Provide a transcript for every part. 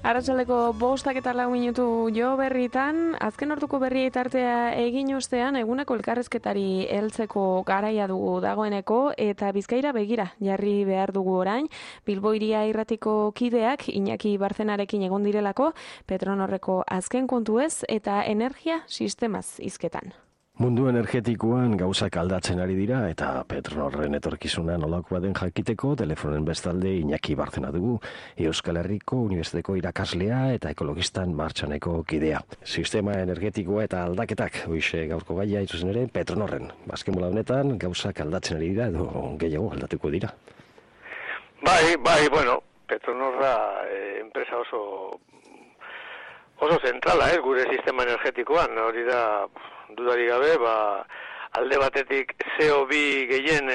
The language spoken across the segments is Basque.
Arratsaleko 5:04 jo berritan, azken orduko berriei tartea egin ostean eguneko elkarrezketari heltzeko garaia dugu dagoeneko eta Bizkaira begira jarri behar dugu orain. Bilbo Hiria Irratiko kideak Iñaki Barzenarekin egon direlako Petronorreko azken kontuez eta energia sistemaz hizketan. Mundu energetikoan gauzak aldatzen ari dira eta Petronorren etorkizuna nolakoa den jakiteko telefonen bestalde Iñaki Barzena dugu, Euskal Herriko Unibertsitateko irakaslea eta ekologistan martxaneko kidea. Sistema energetikoa eta aldaketak, hoize gaurko gaia zuzen ere Petronorren. Azken bola honetan gauzak aldatzen ari dira edo gehiago aldatuko dira. Bai, bueno, Petronorra enpresa oso zentrala, gure sistema energetikoan, hori da dudari gabe, alde batetik CO2 gehien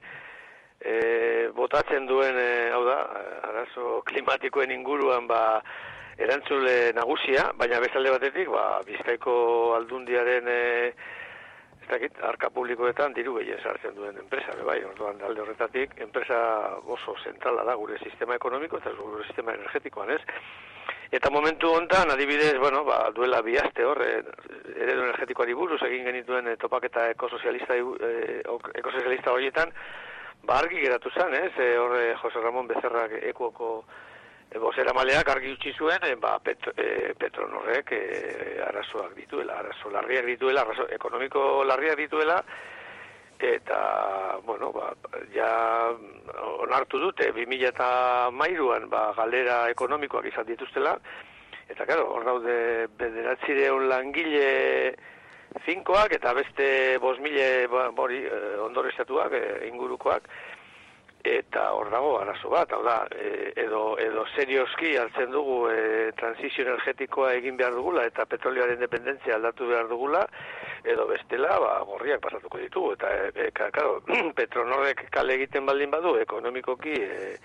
botatzen duen, hau da, arazo klimatikoen inguruan erantzule nagusia, baina bestalde batetik, Bizkaiko aldundiaren arka publikoetan diru gehien sartzen duen enpresa, bai, orduan alde horretatik, enpresa oso zentrala da gure sistema ekonomiko eta gure sistema energetikoan, ez? Eta momentu hontan, adibidez, duela bi aste hor, eredu energetikoari buruz egin genituen topaketa ekosozialista horietan, argi geratu zen, ez? Hor Jose Ramon Becerrak Ekuoko bozeramaleak argi utzi zuen, Petronorrek arazoak dituela, arazo larriak dituela, arazo ekonomiko larriak dituela, eta, ja onartu dute 2013an galera ekonomikoak izan dituztela, eta, hor daude 900 langile finkoak eta beste 5.000 ondoreztatuak ingurukoak, eta hor dago arazo bat, hau da, edo serioski hartzen dugu transizio energetikoa egin behar dugula eta petrolioaren dependentzia aldatu behar dugula, edo bestela, gorriak pasatuko ditugu, eta, Petronorrek kale egiten baldin badu, ekonomikoki,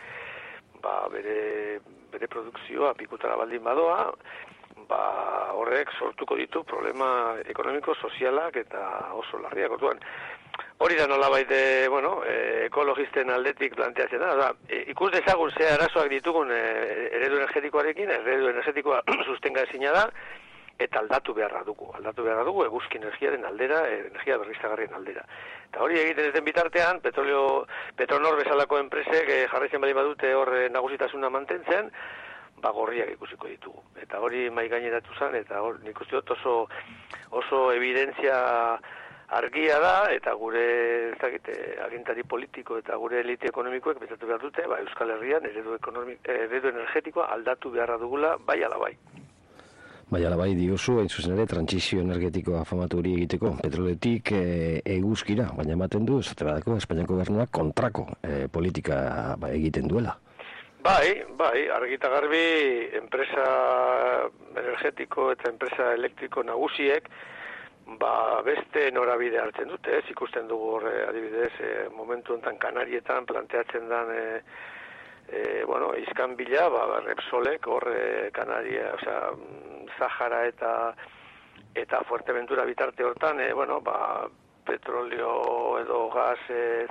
bere produkzioa pikutara baldin badoa, horrek sortuko ditu problema ekonomiko, sozialak eta oso larriak. Orduan, hori da nolabait, ekologisten aldetik planteatzen da. Ikus dezagun ze arazoak ditugun eredu energetikoarekin, eredu energetikoa sustenga ezina da, eta aldatu beharra dugu eguzki energiaren aldera, energia berriztagarrien aldera. Eta hori egiten ez den bitartean, Petronor bezalako enpresek jarraitzen baldin badute hor nagusitasuna mantentzen, gorriak ikusiko ditugu. Eta hori mahai gaineratu zen, eta hor nik uste dut oso evidentzia argia da, eta gure agintari politiko eta gure elite ekonomikoek bezatu behar dute, Euskal Herrian eredu energetikoa aldatu beharra dugula, bai ala bai. Bai ala bai diozu, hain zuzen ere, trantsizio energetikoa famatu hori egiteko, petroletik eguzkira, baina ematen du, esate badako, Espainiako gobernuak kontrako politika egiten duela. Bai, argita garbi, enpresa energetiko eta enpresa elektriko nagusiek, beste norabide hartzen dute, ikusten dugu hor, adibidez, momentu enten Kanarietan planteatzen den, iskanbila, Repsolek hor Kanaria, Sahara eta Fuerteventura bitarte hortan, petrolio edo gas,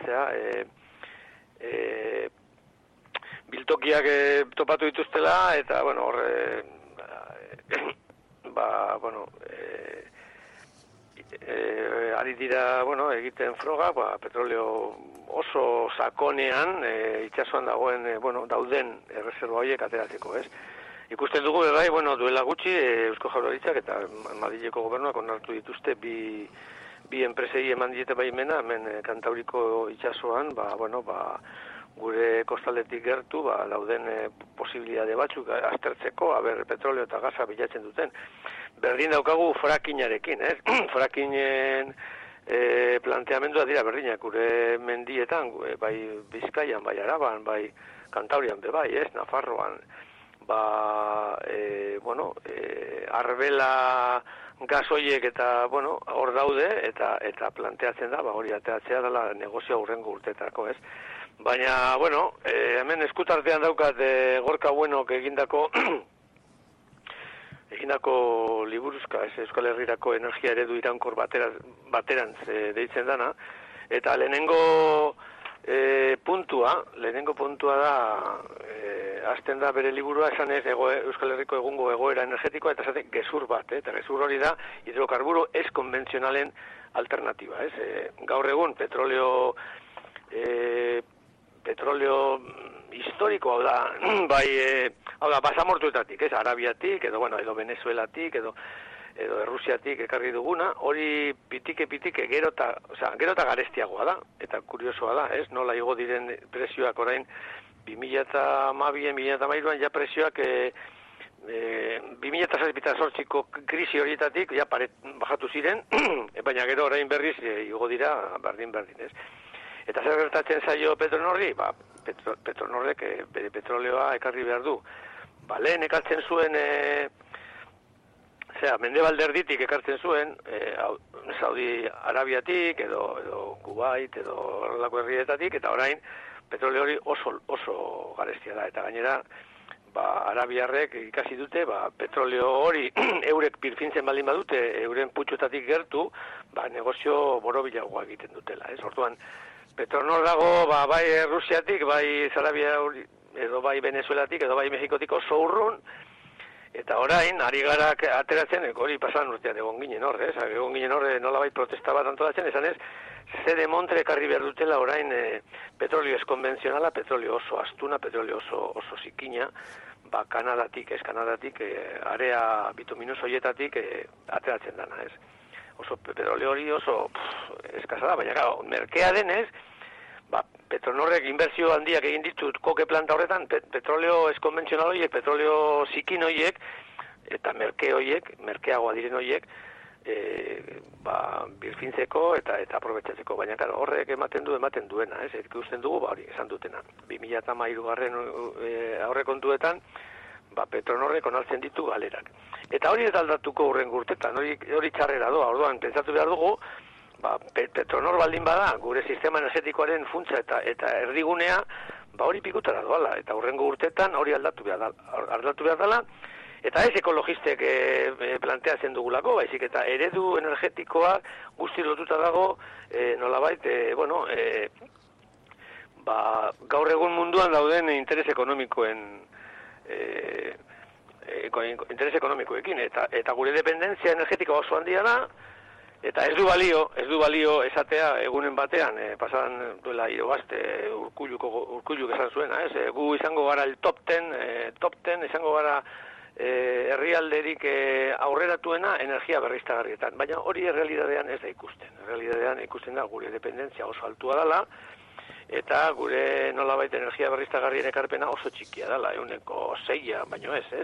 biltokiak topatu dituztela, eta, ari dira, egiten froga, petrolio oso sakonean, itsasoan dagoen, dauden erreserba horiek ateratzeko, ez? Ikusten dugu, duela gutxi, Eusko Jaurlaritzak eta Madrileko gobernuak onartu dituzte bi enpresei eman diete baimena, hemen Kantauriko itsasoan, gure kostaldetik gertu, dauden posibilitate batzuk aztertzeko, petrolio eta gaza bilatzen duten. Berdin daukagu frackinarekin, ez? Frackinen planteamendua dira berdinak, gure mendietan, bai Bizkaian, bai Araban, bai Kantaurian, bai, ez? Nafarroan, arbela gasoiek eta, hor daude, eta planteatzen da, hori ateratzea dela negozio hurrengo urtetako, ez? Baina, hemen eskutartean daukat Gorka Buenok egindako liburuzka, Euskal Herrirako energia eredu iraunkor baterantz deitzen dana, eta lehenengo lehenengo puntua da, hasten da bere liburua esanez Euskal Herriko egungo egoera energetikoa, eta esaten gezur bat, eta gezur hori da hidrokarburo ez konbentzionalen alternatiba, ez? Gaur egun petroleo historiko, hau da, basamortuetatik, ez? Arabiatik, edo Venezuelatik, edo Errusiatik ekarri duguna, hori pitike gero eta garestiagoa da, eta kuriosoa da, ez? Nola igo diren prezioak orain 2012-2013 ja prezioak 2008ko krisi horietatik ja bajatu ziren, baina gero orain berriz igo dira berdin, ez? Eta zer gertatzen zaio Petronorri? Petronorrek bere petroleoa ekarri behar du. Lehen ekartzen zuen Mendebalde erditik ekartzen zuen, Saudi Arabiatik, edo Kuwait, edo horrelako herrietatik, eta orain petroleo hori oso garestia da. Eta gainera, arabiarrek ikasi dute, petroleo hori eurek birfintzen baldin badute, euren putxotatik gertu, negozio borobilagoa egiten dutela. Orduan, Petronor dago, bai Rusiatik, bai Arabia, edo bai Venezuelatik, edo bai Mexikotik oso urrun, eta orain, ari gara ateratzen, hori pasan urtean egon ginen hor, egon ginen hor nolabait protesta bat antolatzen, esan ez, zede montre ekarri behar dutela orain petrolio ez konbentzionala, petrolio oso astuna, petrolio oso zikina, Kanadatik, area bituminoso hoietatik ateratzen dana, ez. Oso petrolio hori oso eskasa da, baina merkea denez, Petronorrek inbertsio handiak egin ditut koke planta horretan, petroleo ez konbentzional horiek, petroleo zikin horiek, eta merkeagoa diren horiek, birfintzeko eta aprobetxatzeko, baina horrek ematen duena, ez, ikusten dugu, hori esan dutena. 2013 aurrekontuetan, Petronorrek onartzen ditu galerak. Eta hori eta aldatuko hurrengo urtetan, hori txarrera doa, orduan, pentsatu behar dugu, Petronor baldin bada, gure sistema energetikoaren funtsa eta erdigunea, hori pikutara doala, eta hurrengo urtetan hori aldatu behar dela, eta ez ekologistek planteatzen dugulako, baizik eta eredu energetikoa guzti lotuta dago, nolabait, gaur egun munduan dauden interes ekonomikoekin, eta gure dependentzia energetikoa oso handia da, eta ez du balio esatea egunen batean, pasadan duela irogazte urkulluk esan zuena, gu izango gara el top 10 izango gara herrialderik aurreratuena energia berriztagarrietan, baina hori errealidadean ez da ikusten. Errealidadean ikusten da gure dependentzia oso altua dela, eta gure nolabait energia berriztagarrien ekarpena oso txikia dela, 6, baino ez?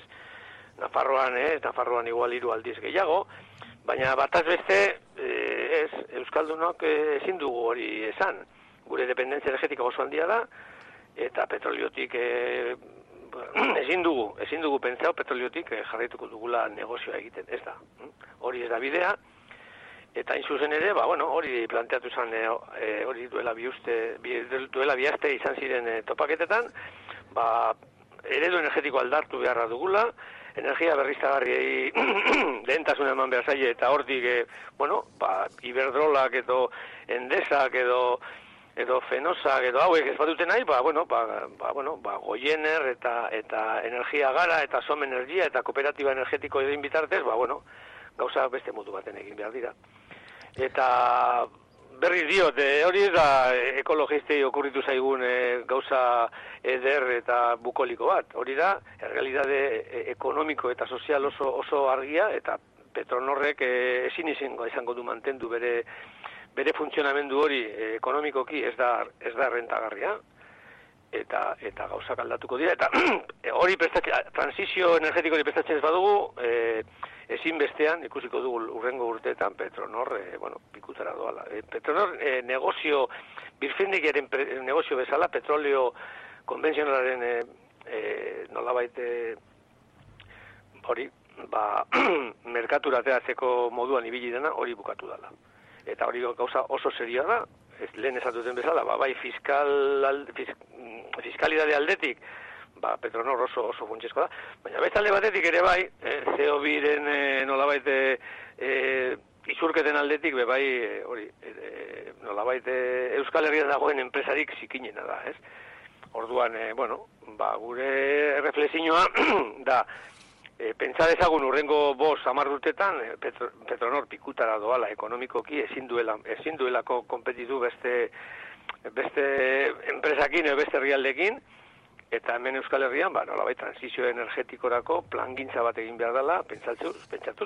Nafarroan igual 3 aldiz gehiago, baina bataz beste, Euskaldunok ezin dugu hori esan. Gure dependentzia energetika oso handia da, eta petroliotik ezin dugu pentsau petroliotik jarraituko dugula negozioa egiten, ez da. Hori ez da bidea, eta hain zuzen ere, hori planteatu zen, hori duela bihazte izan ziren topaketetan, eredu energetiko aldartu beharra dugula, energia berriztagarriei lehentasuna eman behar zaie, eta hortik, Iberdrolak edo Endesak edo Fenosak edo hauek ez baduten nahi, Goiener eta Energia Gara eta Som Energia eta Kooperatiba Energetiko egin bitartez, gauza beste modu baten egin behar dira. Eta berriz diot, hori da ekologistei okurritu zaigun gauza eder eta bukoliko bat. Hori da, errealidade ekonomiko eta sozial oso argia, eta Petronorrek ezin izango du mantendu bere funtzionamendu hori ekonomikoki ez da rentagarria, eta gauzak aldatuko dira, eta hori transizio energetikoari prestatzen ez badugu, ezin bestean ikusiko dugu urrengo urteetan Petronor, pikutara doala. Petronor negozio, birfindegiaren negozio bezala, petroleo konbentzionalaren nolabait hori, merkatura ateratzeko moduan ibili dena hori bukatu dela. Eta hori gauza oso serioa da, lehen esatuten bezala, bai fiskalidade aldetik, Petronor oso funtsezko da, baina bestalde batetik ere bai, CO2-ren nolabait izurketen aldetik, bai, hori, nolabait, Euskal Herrian dagoen enpresarik zikinena da, ez? Orduan, gure reflexioa da, pentsa dezagun urrengo 5-10 urtetan Petronor pikutara doala ekonomikoki ezin duelako konpetitu beste enpresakin edo beste herrialdekin, eta hemen Euskal Herrian, nolabait transizio energetikorako plangintza bat egin behar dela, pentsatuz,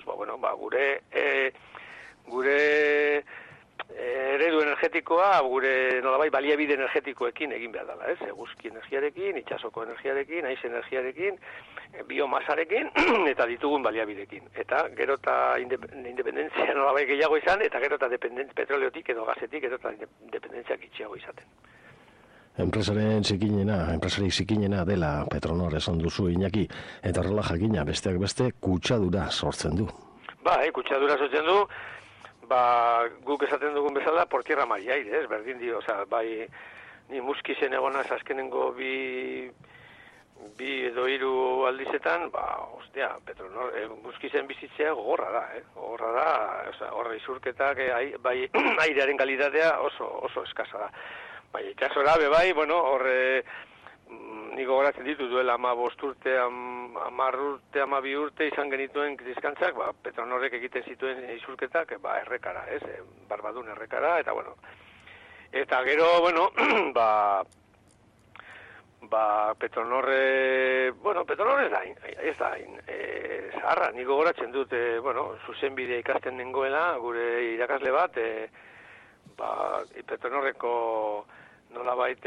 gure eredu energetikoa, gure nolabait baliabide energetikoekin egin behar dela, ez? Eguzki energiarekin, itsasoko energiarekin, haiz energiarekin, biomasarekin eta ditugun baliabidekin. Eta gero eta independentzia nolabait gehiago izan, eta gero eta petroleotik edo gazetik, gero eta independentzia gitxiago izaten. Enpresarik zikinena dela Petronor esan duzu, Iñaki, eta horrela jakina besteak beste kutsadura sortzen du. Kutsadura sortzen du, guk esaten dugun bezala por tierra mar y aire, ez, berdin dio, ni Muskizen egonaz azkenengo bi edo 3 aldizetan, Petronor, Muskizen bizitzea gogorra da, horre izurketak, bai, airearen kalitatea oso eskasa da. Bai, itxasora, horre, niko goratzen ditu duela 15 urte, 10 urte, 12 urte izan genituen kriskantzak, Petronorrek egiten zituen izurketak, errekara, ez, Barbadun errekara, eta eta gero, Petronor ez da zaharra, niko goratzen dut, zuzenbidea ikasten nengoela, gure irakasle bat, Petronorreko nolabait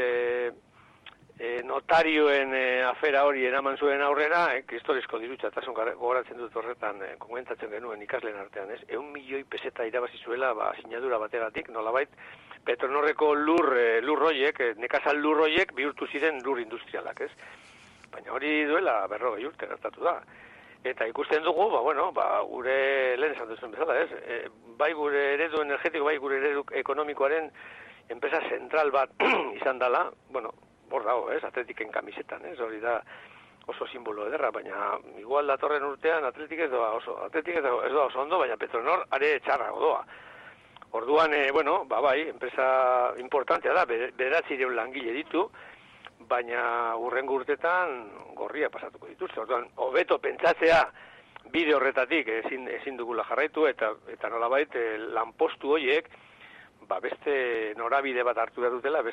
notarioen afera hori eraman zuen aurrera, kristorizko dirutxatasun gogoratzen dut horretan komentatzen genuen ikasleen artean, ez? 100 milioi peseta irabazi zuela sinadura bategatik, nolabait Petronorreko lur hoiek, nekazal lur hoiek bihurtu ziren lur industrialak, ez? Baina hori duela 40 urte gertatu da. Eta ikusten dugu, gure lehen esan duzuen bezala, ez? Bai gure eredu energetiko, bai gure eredu ekonomikoaren enpresa zentral bat izan dela, hor dago, ez? Atletiken kamisetan, ez? Hori da oso simbolo ederra, baina igual datorren urtean Atletik ez doa oso ondo, baina Petronor are txarra odoa. Orduan, bai, enpresa importantea da, 900 langile ditu, baina hurrengo urtetan gorria pasatuko dituzte. Orduan, hobeto pentsatzea bide horretatik ezin dugula jarraitu, eta nolabait lanpostu horiek beste norabide bat hartu behar dutela,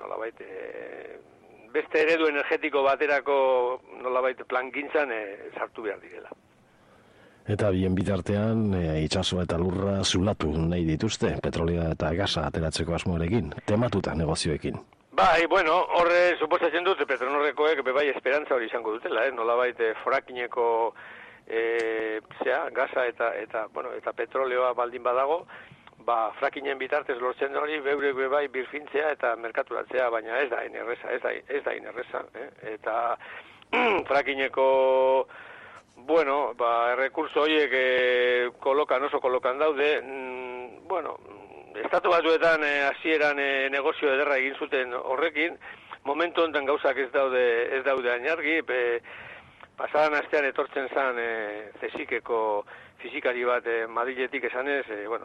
beste eredu energetiko baterako nolabait plangintzan sartu behar direla. Eta bien bitartean, itsasoa eta lurra zulatu nahi dituzte, petrolea eta gasa ateratzeko asmoarekin, tematuta negozioekin. Horre suposatzen dut, Petronorrekoek bai esperantza hori izango dutela, nolabait frackingeko gasa eta petroleoa baldin badago, frackingen bitartez lortzen hori beurek bai birfintzea eta merkaturatzea, baina ez da inerreza, eta frackingeko errekurso horiek oso kolokan daude, Estatu Batuetan hasieran negozio ederra egin zuten horrekin, momentu honetan gauzak ez daude ainargi, pasadan astean etortzen zan CSIC-eko fizikari bat Madriletik esanez,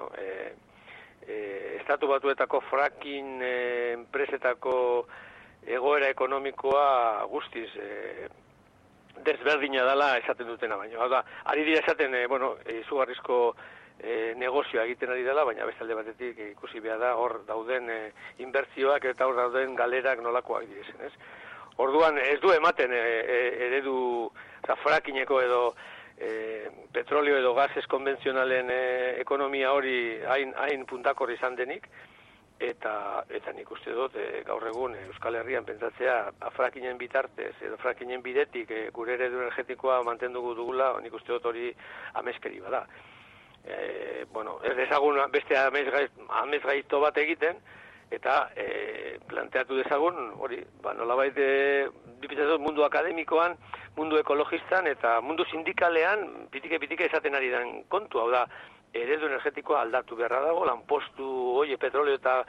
Estatu Batuetako fracking enpresetako egoera ekonomikoa guztiz desberdina dela esaten dutena baino. Ari dira esaten, izugarrizko negozioa egiten ari dela, baina beste alde batetik ikusi behar da hor dauden inbertsioak eta hor dauden galerak nolakoak direzen, ez? Orduan ez du ematen eredu frackingeko edo petrolio edo gases konbentzionalen ekonomia hori hain puntakor izan denik, eta nik uste dut gaur egun Euskal Herrian pentsatzea frackingen bitartez edo frackingen bidetik gure eredu energetikoa mantenduko dugula, nik uste dut hori ameskeri bada. Ez dezagun beste amesgaizto bat egiten, eta planteatu dezagun, hori, nolabait bipitzatu mundu akademikoan, mundu ekologistan eta mundu sindikalean pitike esaten ari den kontu, hau da, eredu energetikoa aldatu beharra dago, lanpostu, petroleo eta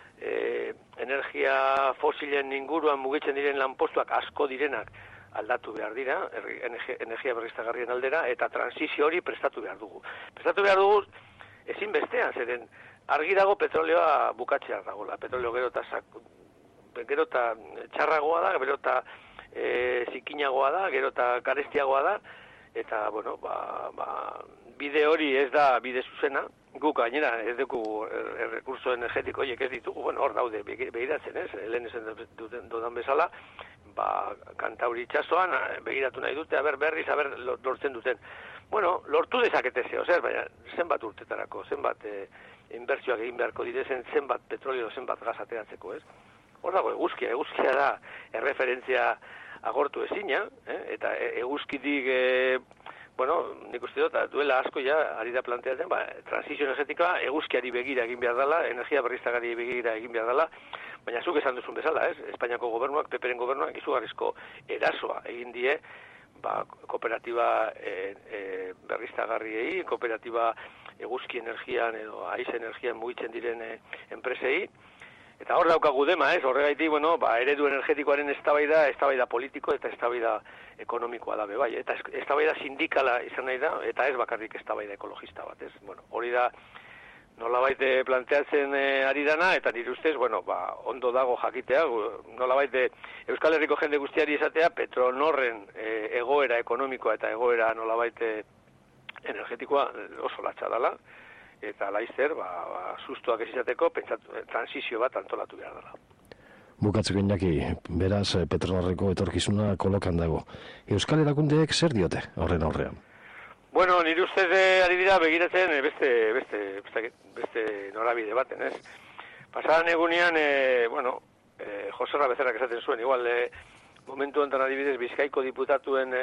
energia fosilen inguruan mugitzen diren lanpostuak asko direnak aldatu behar dira, energia berriztagarrien aldera, eta transizio hori prestatu behar dugu. Prestatu behar dugu, ezinbestean, zeren argi dago petrolioa bukatzea dagoela. Petrolio gero eta txarragoa da, gero eta zikinagoa da, gero eta garestiagoa da, eta, bueno, bide hori ez da bide zuzena, guk gainera ez dugu errekurso energetiko horiek ez ditugu, bueno, hor daude begiratzen, ez, lehen esan dudan bezala, Kantauri itsasoan begiratu nahi dute, berriz lortzen duten. Bueno, lortu dezakete zeo, baina zenbat urtetarako, zenbat inbertsioak egin beharko direzen, zenbat petrolio, zenbat gas ateratzeko, ez? Hor dago, eguzkia da erreferentzia agortu ezina, eta eguzkitik, nik uste dut, duela asko ja, ari da planteatzen, transizio energetikoa eguzkiari begira egin behar dela, energia berriztagarri begira egin behar dela, baina zuk esan duzun bezala, ez? Espainiako gobernuak, PPren gobernuak, izugarrizko erasoa egin die, kooperatiba berriztagarriei, kooperatiba eguzki energian edo haiz energian mugitzen diren enpresei, eta hor daukagu dema, ez? Horregaitik, eredu energetikoaren eztabaida politiko eta eztabaida ekonomikoa da bai, eta eztabaida sindikala izan nahi da, eta ez bakarrik eztabaida ekologista bat, ez? Hori da nolabait planteatzen ari dana, eta nire ustez, ondo dago jakitea, nolabait Euskal Herriko jende guztiari esatea, Petronorren egoera ekonomikoa eta egoera nolabait energetikoa oso latxa dela, eta laizzer, sustoak ez izateko, transizio bat antolatu behar dela. Bukatzeko Iñaki, beraz Petronorreko etorkizuna kolokan dago. Euskal erakundeek zer diote horren aurrean? Bueno, nire ustez ari dira begiratzen beste norabide baten, ez? Pasadan egunean, Joserra Becerrak esaten zuen, igual, momentu enten adibidez, Bizkaiko diputatuen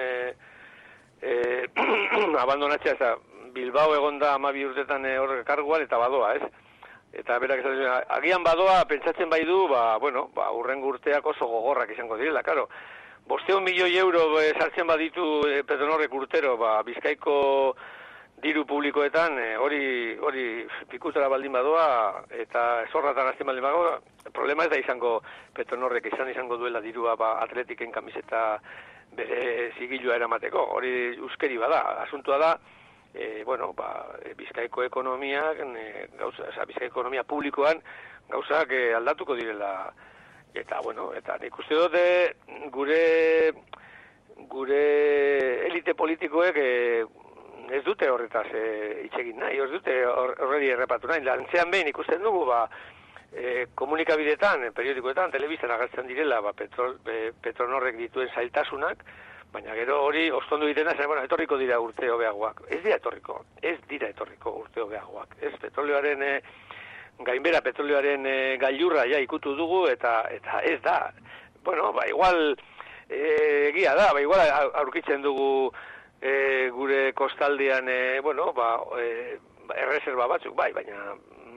abandonatzea, eta Bilbao egonda 12 urtetan horrek karguan, eta badoa, ez? Eta berak esaten zuen, agian badoa, pentsatzen bai du, urrengo urteak oso gogorrak izango direla, karo. 500 milioi euro sartzen baditu Petronorrek urtero, Bizkaiko diru publikoetan, hori pikutara baldin badoa, eta zorratan azten baldin badoa, problema ez da izango Petronorrek izango duela dirua atletiken kamiseta bere zigilua eramateko, hori euskeri bada, asuntua da, Bizkaiko ekonomiak, Bizkaiko ekonomia publikoan gauzak aldatuko direla. Eta nik uste dut gure elite politikoek ez dute horretaz hitz egin nahi, ez dute horredi errepatu nahi. Lantzean behin ikusten dugu, komunikabideetan, periodikoetan, telebistan agertzen direla, Petronorrek dituen zailtasunak, baina gero hori ostondu ditena, etorriko dira urte hobeagoak. Ez dira etorriko urte hobeagoak. Ez petrolioaren gainbera petrolioaren gailurra ikutu dugu, eta ez da. Igual egia da, igual aurkitzen dugu gure kostaldean, erreserba batzuk, baina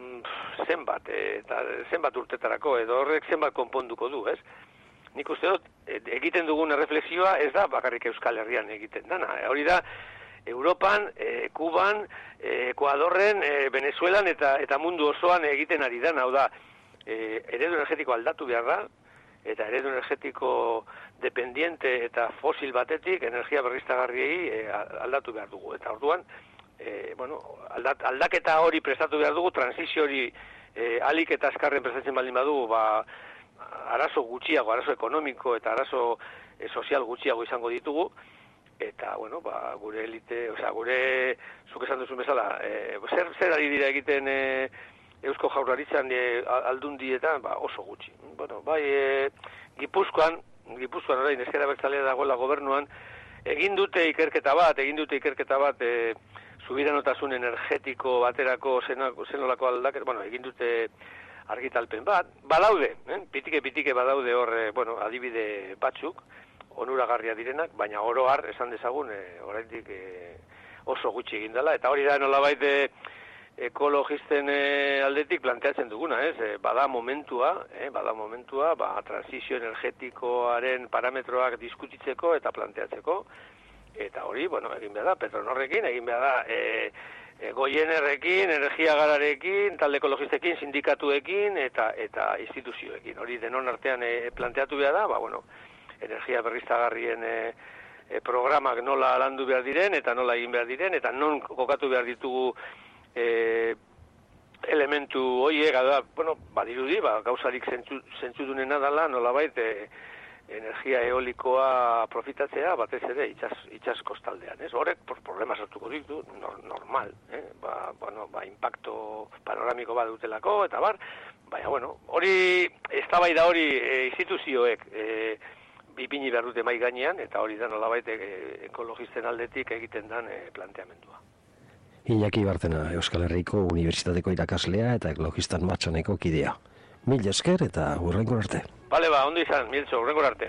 zenbat urtetarako, edo horrek zenbat konponduko du, ez? Nik uste dut, egiten dugun erreflexioa ez da bakarrik Euskal Herrian egiten dana. Hori da, Europan, Kuban, Ekuadorren, Venezuelan eta mundu osoan egiten ari da, hau da, eredu energetiko aldatu behar da, eta eredu energetiko dependiente eta fosil batetik energia berriztagarriei aldatu behar dugu. Eta orduan, aldaketa hori prestatu behar dugu, transizio hori alik eta azkarren prestatzen baldin badugu, arazo gutxiago, arazo ekonomiko eta arazo sozial gutxiago izango ditugu, eta, gure elite, gure, zuk esan duzun bezala, zer ari dira egiten Eusko Jaurlaritzan aldundietan, oso gutxi. Gipuzkoan orain, ezkera bertzalea dagoela gobernuan, egin dute ikerketa bat, subiranotasun energetiko baterako zenolako aldaket, egin dute argitalpen bat, badaude, pitike badaude hor, adibide batzuk, onuragarria direnak, baina oro har, esan dezagun, oraindik oso gutxi egin dela, eta hori da nolabait ekologisten aldetik planteatzen duguna, ez? Bada momentua, transizio energetikoaren parametroak diskutitzeko eta planteatzeko, eta hori, egin behar da, Petronorrekin, egin behar da, Goienerrekin, energia gararekin, talde ekologistekin, sindikatuekin eta instituzioekin. Hori denon artean planteatu behar da, energia berriztagarrien programak nola landu behar diren, eta nola egin behar diren, eta non kokatu behar ditugu elementu horiek, bueno, badirudi, gauzarik zentzudunena dela, nolabait, energia eolikoa profitatzea, batez ere, itxas kostaldean, ez? Horrek, problema sortuko ditu, normal, impacto panoramiko bat dutelako, eta baina, bueno, hori, eztabaida hori instituzioek bipini behar dute mai gainean, eta hori da nolabait ekologisten aldetik egiten dan planteamendua. Iñaki Bartena, Euskal Herriko Unibertsitateko irakaslea eta ekologistan matxoneko kidea. Mil esker eta hurrengo arte. Bale, ondo izan, Miltxo, hurrengo arte.